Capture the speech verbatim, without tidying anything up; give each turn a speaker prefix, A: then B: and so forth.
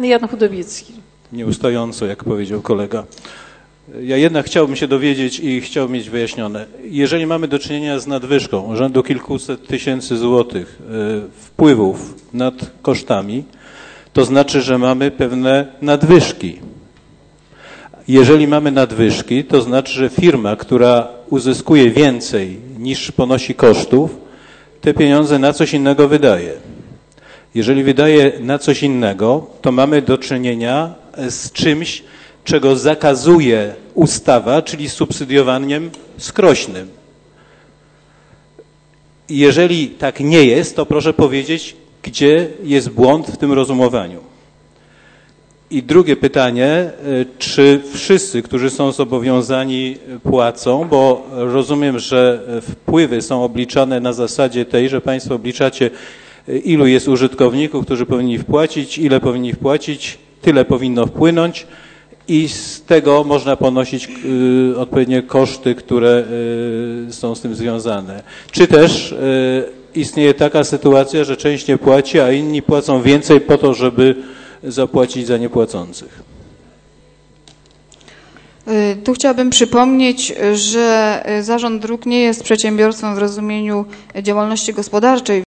A: Jan Chudowiecki.
B: Nieustająco, jak powiedział kolega. Ja jednak chciałbym się dowiedzieć i chciałbym mieć wyjaśnione. Jeżeli mamy do czynienia z nadwyżką rzędu kilkuset tysięcy złotych wpływów nad kosztami, to znaczy, że mamy pewne nadwyżki. Jeżeli mamy nadwyżki, to znaczy, że firma, która uzyskuje więcej niż ponosi kosztów, te pieniądze na coś innego wydaje. Jeżeli wydaje na coś innego, to mamy do czynienia z czymś, czego zakazuje ustawa, czyli subsydiowaniem skrośnym. Jeżeli tak nie jest, to proszę powiedzieć, gdzie jest błąd w tym rozumowaniu. I drugie pytanie, czy wszyscy, którzy są zobowiązani, płacą, bo rozumiem, że wpływy są obliczane na zasadzie tej, że państwo obliczacie, ilu jest użytkowników, którzy powinni wpłacić, ile powinni wpłacić, tyle powinno wpłynąć i z tego można ponosić y, odpowiednie koszty, które y, są z tym związane. Czy też y, istnieje taka sytuacja, że część nie płaci, a inni płacą więcej po to, żeby zapłacić za niepłacących?
C: Tu chciałabym przypomnieć, że Zarząd Dróg nie jest przedsiębiorstwem w rozumieniu działalności gospodarczej.